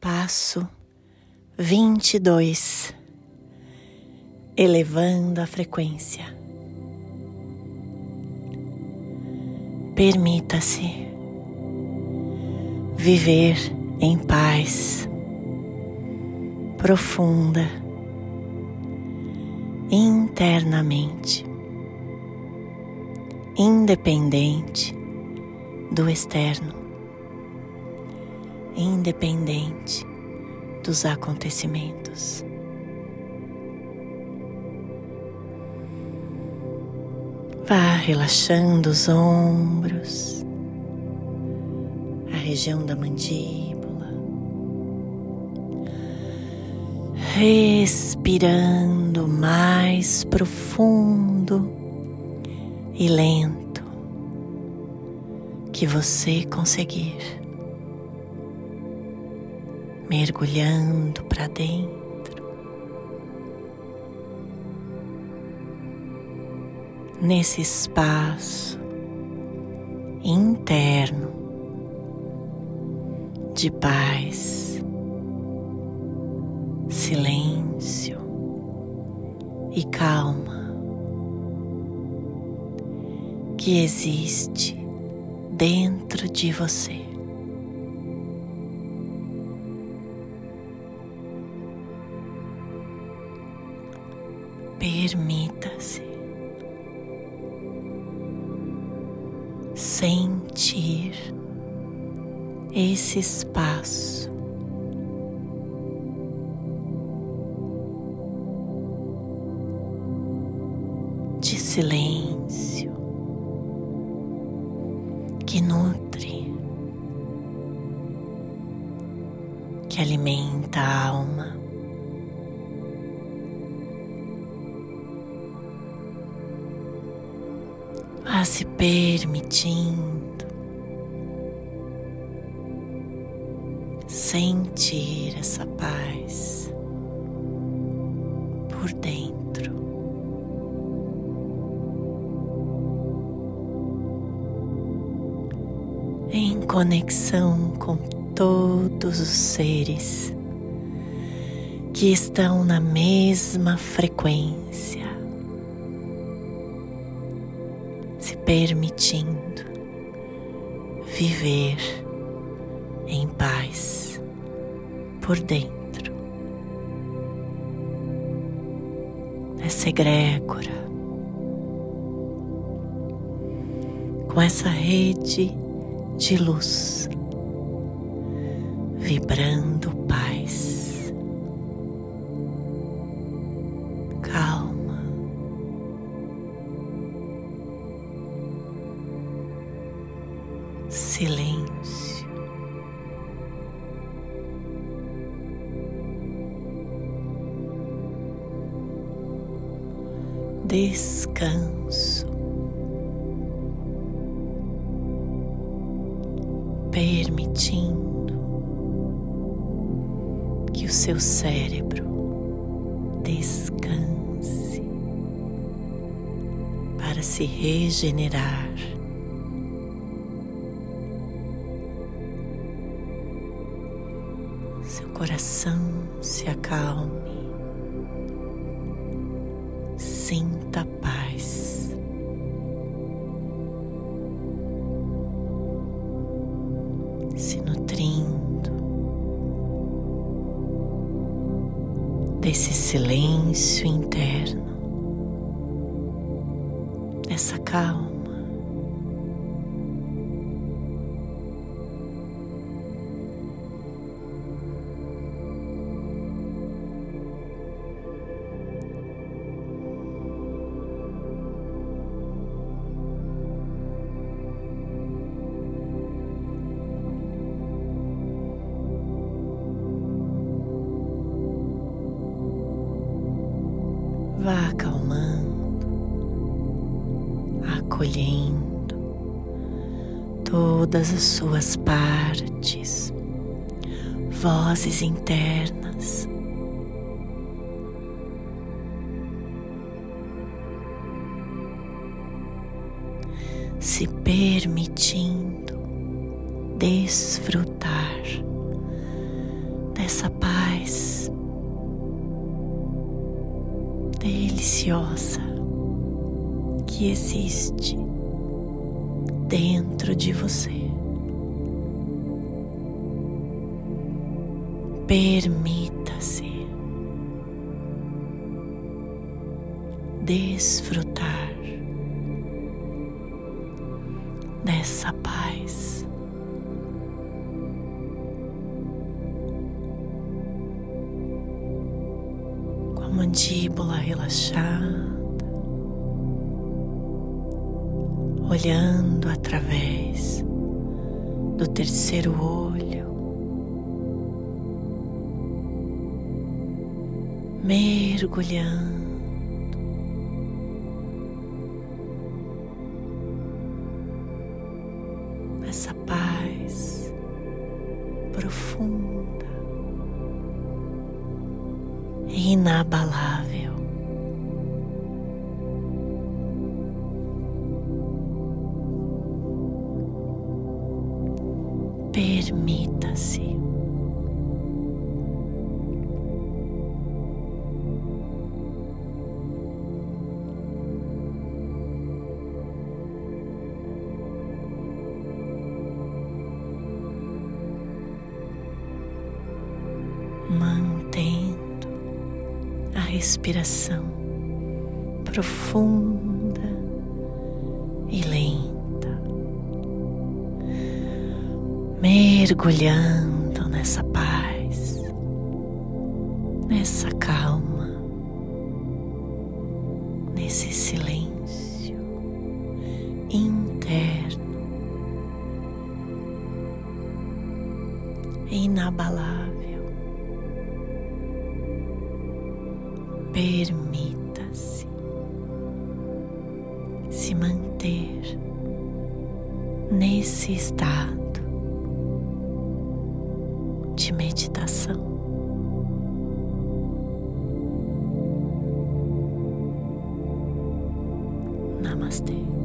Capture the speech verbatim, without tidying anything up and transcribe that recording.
Passo vinte e dois. Elevando a frequência. Permita-se viver em paz profunda internamente, independente do externo, independente dos acontecimentos. Vá relaxando os ombros, a região da mandíbula, respirando mais profundo e lento que você conseguir, mergulhando para dentro. Nesse espaço interno de paz, silêncio e calma que existe dentro de você. Permita-se sentir esse espaço de silêncio que nutre, que alimenta a alma. Vá se permitindo sentir essa paz por dentro. Em conexão com todos os seres que estão na mesma frequência, se permitindo viver em paz por dentro, nessa egrégora, com essa rede de luz, vibrando paz, calma, silêncio, descanso, permitindo que o seu cérebro descanse para se regenerar. Seu coração se acalme, sinta paz. Se nutrindo desse silêncio interno, dessa calma. Vá acalmando, acolhendo todas as suas partes, vozes internas, se permitindo desfrutar dessa paz deliciosa que existe dentro de você. Permita-se desfrutar dessa paz. Com a mandíbula relaxada, olhando através do terceiro olho, mergulhando nessa paz profunda e inabalável. Permita-se mantendo a respiração profunda e lenta, mergulhando nessa paz, nessa calma, nesse silêncio interno inabalável. Permita-se se manter nesse estado de meditação. Namastê.